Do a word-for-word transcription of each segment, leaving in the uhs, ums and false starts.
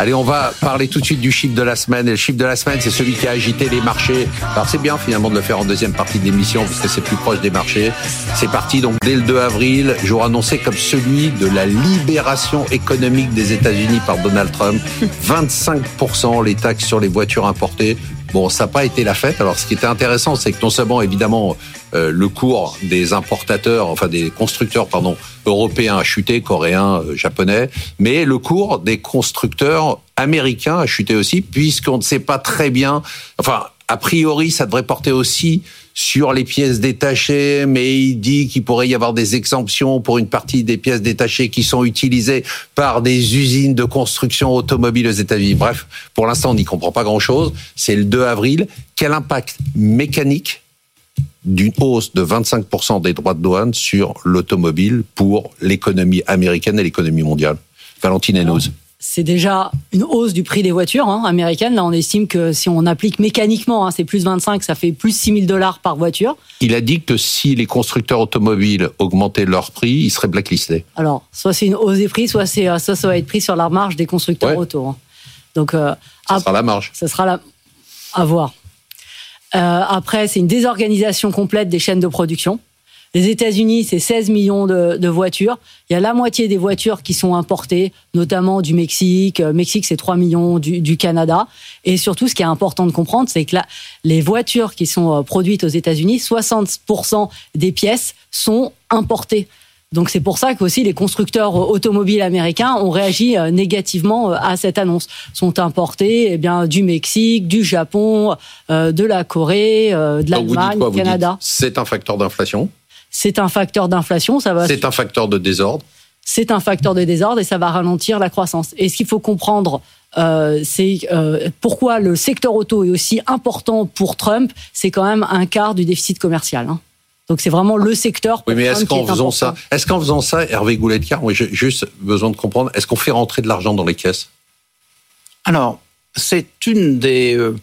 Allez, on va parler tout de suite du chiffre de la semaine. Et le chiffre de la semaine, c'est celui qui a agité les marchés. Alors c'est bien finalement de le faire en deuxième partie de l'émission parce que c'est plus proche des marchés. C'est parti donc dès le deux avril, jour annoncé comme celui de la libération économique des États-Unis par Donald Trump. vingt-cinq pour cent les taxes sur les voitures importées. Bon, ça n'a pas été la fête. Alors, ce qui était intéressant, c'est que non seulement, évidemment, euh, le cours des importateurs, enfin des constructeurs, pardon, européens a chuté, coréens, euh, japonais, mais le cours des constructeurs américains a chuté aussi, puisqu'on ne sait pas très bien. Enfin, a priori, ça devrait porter aussi sur les pièces détachées, mais il dit qu'il pourrait y avoir des exemptions pour une partie des pièces détachées qui sont utilisées par des usines de construction automobile aux États-Unis. Bref, pour l'instant, on n'y comprend pas grand-chose. C'est le deux avril. Quel impact mécanique d'une hausse de vingt-cinq pour cent des droits de douane sur l'automobile pour l'économie américaine et l'économie mondiale? Valentine Hénoz. C'est déjà une hausse du prix des voitures hein, américaines. Là, on estime que si on applique mécaniquement, hein, c'est plus vingt-cinq, ça fait plus six mille dollars par voiture. Il a dit que si les constructeurs automobiles augmentaient leur prix, ils seraient blacklistés. Alors, soit c'est une hausse des prix, soit, c'est, soit ça va être pris sur la marge des constructeurs ouais. auto. Hein. Donc, euh, ça sera la marge. Ça sera la... à voir. Euh, après, c'est une désorganisation complète des chaînes de production. Les États-Unis, c'est seize millions de, de voitures. Il y a la moitié des voitures qui sont importées, notamment du Mexique. Mexique, c'est trois millions du, du Canada. Et surtout, ce qui est important de comprendre, c'est que là, les voitures qui sont produites aux États-Unis, soixante pour cent des pièces sont importées. Donc c'est pour ça qu'aussi les constructeurs automobiles américains ont réagi négativement à cette annonce. Sont importés eh bien du Mexique, du Japon, euh, de la Corée, euh, de l'Allemagne, du Canada. C'est un facteur d'inflation. C'est un facteur d'inflation, ça va. C'est un facteur de désordre. C'est un facteur de désordre et ça va ralentir la croissance. Et ce qu'il faut comprendre, euh, c'est euh, pourquoi le secteur auto est aussi important pour Trump. C'est quand même un quart du déficit commercial. Hein. Donc c'est vraiment le secteur. Oui, mais est-ce qu'en faisant ça, est-ce qu'en faisant ça, Hervé Goulet-Car, moi j'ai juste besoin de comprendre, est-ce qu'on fait rentrer de l'argent dans les caisses? Alors, c'est une des euh...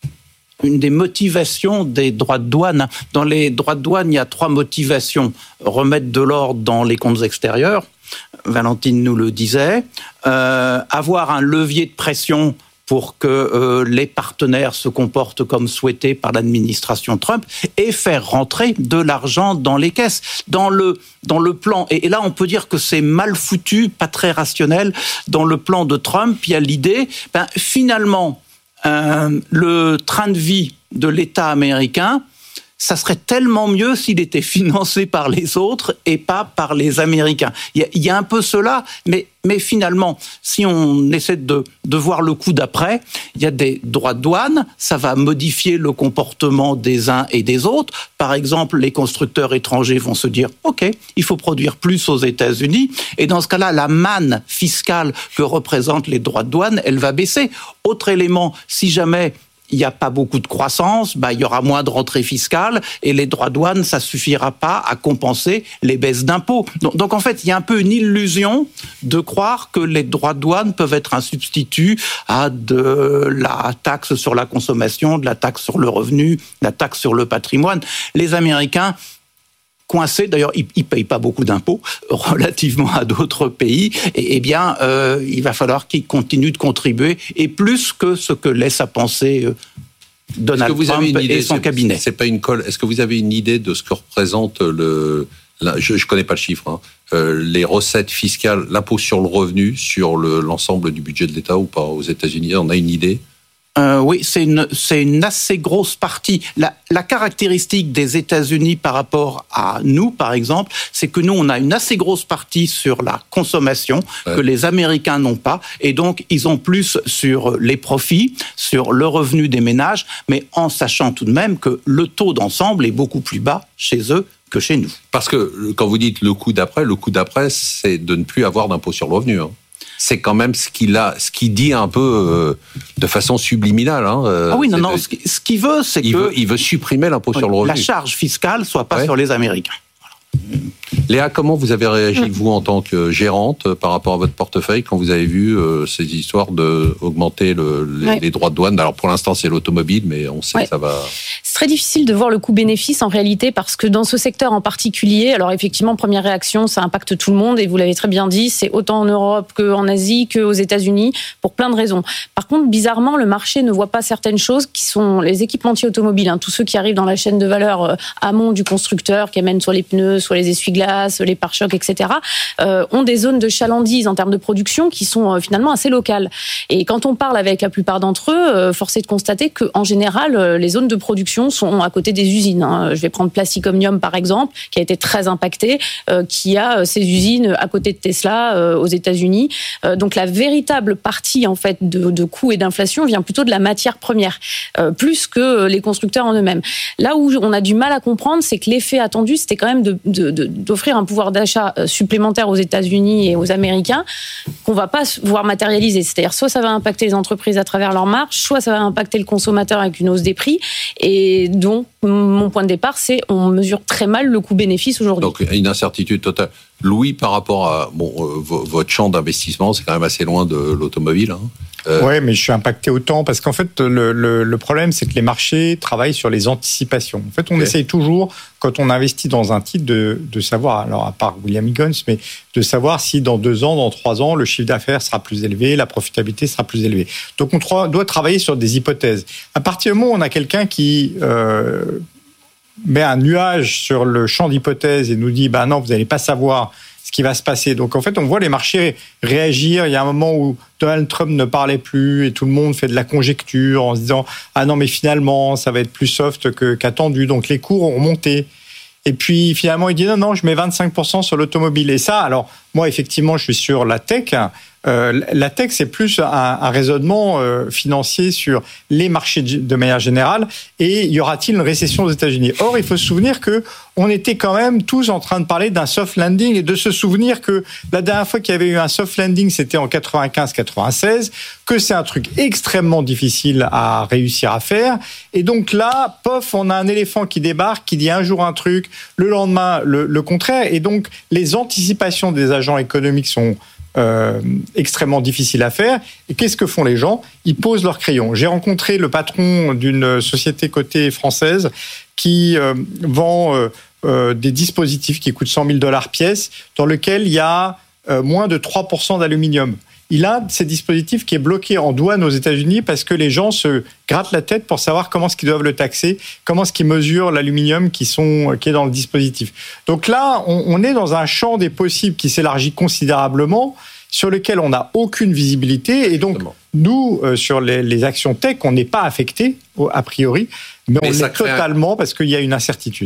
une des motivations des droits de douane. Dans les droits de douane, il y a trois motivations. Remettre de l'ordre dans les comptes extérieurs, Valentine nous le disait, euh, avoir un levier de pression pour que euh, les partenaires se comportent comme souhaité par l'administration Trump et faire rentrer de l'argent dans les caisses. Dans le, dans le plan, et, et là on peut dire que c'est mal foutu, pas très rationnel, dans le plan de Trump, il y a l'idée, ben, finalement, Euh, le train de vie de l'État américain, ça serait tellement mieux s'il était financé par les autres et pas par les Américains. Il y a, il y a un peu cela, mais, mais finalement, si on essaie de, de voir le coup d'après, il y a des droits de douane, ça va modifier le comportement des uns et des autres. Par exemple, les constructeurs étrangers vont se dire « Ok, il faut produire plus aux États-Unis ». Et dans ce cas-là, la manne fiscale que représentent les droits de douane, elle va baisser. Autre élément, si jamais il n'y a pas beaucoup de croissance, bah, il y aura moins de rentrées fiscales et les droits de douane, ça ne suffira pas à compenser les baisses d'impôts. Donc, donc en fait, il y a un peu une illusion de croire que les droits de douane peuvent être un substitut à de la taxe sur la consommation, de la taxe sur le revenu, de la taxe sur le patrimoine. Les Américains coincés, d'ailleurs, ils ne payent pas beaucoup d'impôts relativement à d'autres pays, et, et bien, euh, il va falloir qu'ils continuent de contribuer, et plus que ce que laisse à penser euh, Donald Trump idée, et son c'est, cabinet. C'est pas une colle. Est-ce que vous avez une idée de ce que représente le... Là, je ne connais pas le chiffre, hein, euh, les recettes fiscales, l'impôt sur le revenu, sur le, l'ensemble du budget de l'État ou pas aux États-Unis? On a une idée? Euh, oui, c'est une, c'est une assez grosse partie. La, la caractéristique des États-Unis par rapport à nous, par exemple, c'est que nous, on a une assez grosse partie sur la consommation ouais. que les Américains n'ont pas. Et donc, ils ont plus sur les profits, sur le revenu des ménages, mais en sachant tout de même que le taux d'ensemble est beaucoup plus bas chez eux que chez nous. Parce que quand vous dites le coup d'après, le coup d'après, c'est de ne plus avoir d'impôt sur le revenu, hein. C'est quand même ce qu'il a, ce qu'il dit un peu euh, de façon subliminale. Hein, euh, ah oui, non, non. De, ce qu'il veut, c'est il que veut, il veut supprimer l'impôt oui, sur le revenu. La charge fiscale soit pas ouais. sur les Américains. Voilà. Léa, comment vous avez réagi, vous, en tant que gérante, par rapport à votre portefeuille, quand vous avez vu euh, ces histoires d'augmenter le, les, ouais. les droits de douane? Alors, pour l'instant, c'est l'automobile, mais on sait ouais. que ça va... C'est très difficile de voir le coût-bénéfice, en réalité, parce que dans ce secteur en particulier, alors effectivement, première réaction, ça impacte tout le monde, et vous l'avez très bien dit, c'est autant en Europe qu'en Asie, qu'aux États-Unis, pour plein de raisons. Par contre, bizarrement, le marché ne voit pas certaines choses qui sont les équipementiers automobiles, hein, tous ceux qui arrivent dans la chaîne de valeur euh, amont du constructeur, qui amènent soit les pneus, soit les essuie-glaces, les pare-chocs, et cetera, euh, ont des zones de chalandise en termes de production qui sont euh, finalement assez locales. Et quand on parle avec la plupart d'entre eux, euh, force est de constater qu'en général, euh, les zones de production sont à côté des usines. Hein. Je vais prendre Plastic Omnium, par exemple, qui a été très impacté, euh, qui a euh, ses usines à côté de Tesla euh, aux États-Unis. Euh, donc la véritable partie en fait de, de coûts et d'inflation vient plutôt de la matière première, euh, plus que les constructeurs en eux-mêmes. Là où on a du mal à comprendre, c'est que l'effet attendu, c'était quand même de, de, de, d'offrir un pouvoir d'achat supplémentaire aux États-Unis et aux Américains qu'on va pas voir matérialiser. C'est-à-dire soit ça va impacter les entreprises à travers leurs marges, soit ça va impacter le consommateur avec une hausse des prix. Et donc mon point de départ, c'est on mesure très mal le coût-bénéfice aujourd'hui. Donc une incertitude totale. Louis, par rapport à bon, euh, votre champ d'investissement, c'est quand même assez loin de l'automobile. Hein. Euh... Oui, mais je suis impacté autant parce qu'en fait, le, le, le problème, c'est que les marchés travaillent sur les anticipations. En fait, on okay. essaye toujours, quand on investit dans un titre, de, de savoir, alors à part William Higgins, mais de savoir si dans deux ans, dans trois ans, le chiffre d'affaires sera plus élevé, la profitabilité sera plus élevée. Donc, on doit travailler sur des hypothèses. À partir du moment où on a quelqu'un qui euh, met un nuage sur le champ d'hypothèses et nous dit, ben non, vous n'allez pas savoir ce qui va se passer. Donc, en fait, on voit les marchés réagir. Il y a un moment où Donald Trump ne parlait plus et tout le monde fait de la conjecture en se disant « Ah non, mais finalement, ça va être plus soft que, qu'attendu. » Donc, les cours ont monté. Et puis, finalement, il dit « Non, non, je mets vingt-cinq pour cent sur l'automobile. » Et ça, alors, moi, effectivement, je suis sur la tech. Euh, la tech, c'est plus un, un raisonnement euh, financier sur les marchés de manière générale. Et y aura-t-il une récession aux États-Unis? Or, il faut se souvenir que on était quand même tous en train de parler d'un soft landing et de se souvenir que la dernière fois qu'il y avait eu un soft landing, c'était en quatre-vingt-quinze quatre-vingt-seize, que c'est un truc extrêmement difficile à réussir à faire. Et donc là, pof, on a un éléphant qui débarque, qui dit un jour un truc, le lendemain le, le contraire. Et donc, les anticipations des agents économiques sont Euh, extrêmement difficile à faire. Et qu'est-ce que font les gens? Ils posent leur crayon. J'ai rencontré le patron d'une société cotée française qui euh, vend euh, euh, des dispositifs qui coûtent cent mille dollars pièce, dans lequel il y a euh, moins de trois pour cent d'aluminium. Il a ces dispositifs qui est bloqué en douane aux États-Unis parce que les gens se grattent la tête pour savoir comment est-ce qu'ils doivent le taxer, comment est-ce qu'ils mesurent l'aluminium qui, sont, qui est dans le dispositif. Donc là, on, on est dans un champ des possibles qui s'élargit considérablement, sur lequel on n'a aucune visibilité. Et donc, Exactement. nous, euh, sur les, les actions tech, on n'est pas affectés, a priori, mais, mais on l'est totalement un... parce qu'il y a une incertitude.